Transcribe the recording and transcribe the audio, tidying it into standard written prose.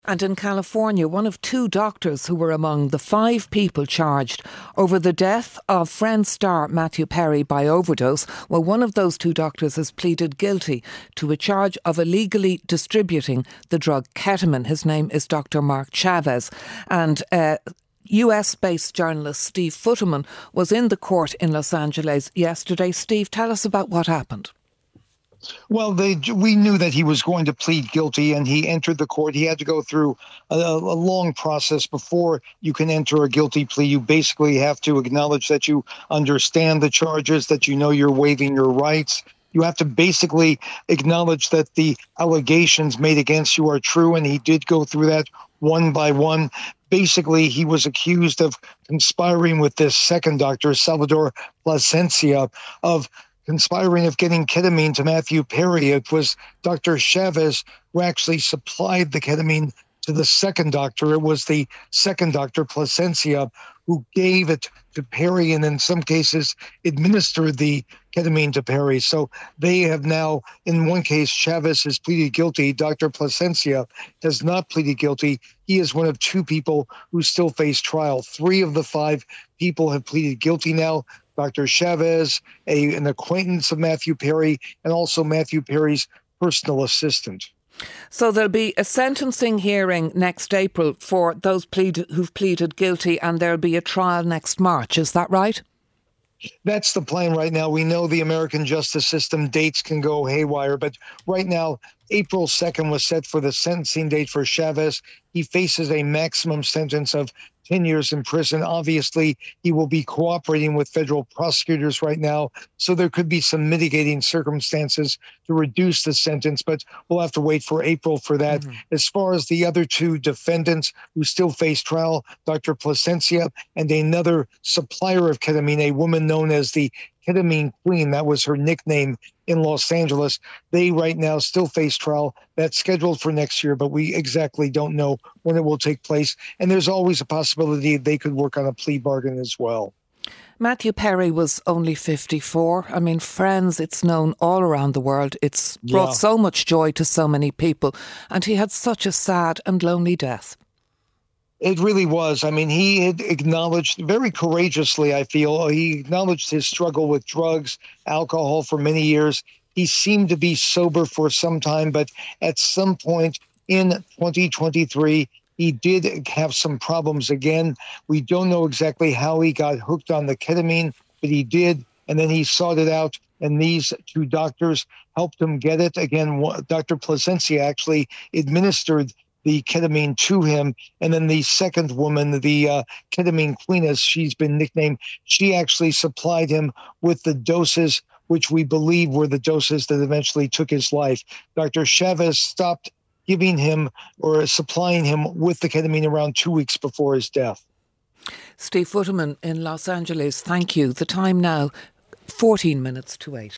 And in California, one of two doctors who were among the 5 people charged over the death of Friends star Matthew Perry by overdose, well, one of those 2 doctors has pleaded guilty to a charge of illegally distributing the drug ketamine. His name is Dr. Mark Chavez. And US-based journalist Steve Futterman was in the court in Los Angeles yesterday. Steve, tell us about what happened. Well, we knew that he was going to plead guilty, and he entered the court. He had to go through a long process before you can enter a guilty plea. You basically have to acknowledge that you understand the charges, that you know you're waiving your rights. You have to basically acknowledge that the allegations made against you are true, and he did go through that one by one. Basically, he was accused of conspiring with this second doctor, Salvador Plasencia, of conspiring of getting ketamine to Matthew Perry. It was Dr. Chavez who actually supplied the ketamine to the second doctor. It was the second doctor, Plasencia, who gave it to Perry and in some cases administered the ketamine to Perry. So they have now, in one case, Chavez has pleaded guilty. Dr. Plasencia has not pleaded guilty. He is one of 2 people who still face trial. 3 of the 5 people have pleaded guilty now. Dr. Chavez, an acquaintance of Matthew Perry, and also Matthew Perry's personal assistant. So there'll be a sentencing hearing next April for those who've pleaded guilty, and there'll be a trial next March. Is that right? That's the plan right now. We know the American justice system dates can go haywire, but right now, April 2nd was set for the sentencing date for Chavez. He faces a maximum sentence of 10 years in prison. Obviously, he will be cooperating with federal prosecutors right now, so there could be some mitigating circumstances to reduce the sentence, but we'll have to wait for April for that. Mm-hmm. As far as the other 2 defendants who still face trial, Dr. Plasencia and another supplier of ketamine, a woman known as the Ketamine Queen, that was her nickname in Los Angeles, they right now still face trial. That's scheduled for next year, but we exactly don't know when it will take place. And there's always a possibility they could work on a plea bargain as well. Matthew Perry was only 54. I mean, Friends, it's known all around the world. It's brought so much joy to so many people. And he had such a sad and lonely death. It really was. I mean, he had acknowledged very courageously, I feel, he acknowledged his struggle with drugs, alcohol for many years. He seemed to be sober for some time, but at some point in 2023, he did have some problems again. We don't know exactly how he got hooked on the ketamine, but he did, and then he sought it out, and these 2 doctors helped him get it. Again, Dr. Plasencia actually administered the ketamine to him. And then the second woman, the Ketamine Queen, as she's been nicknamed, she actually supplied him with the doses, which we believe were the doses that eventually took his life. Dr. Chavez stopped giving him or supplying him with the ketamine around 2 weeks before his death. Steve Futterman in Los Angeles, thank you. The time now, 14 minutes to 8.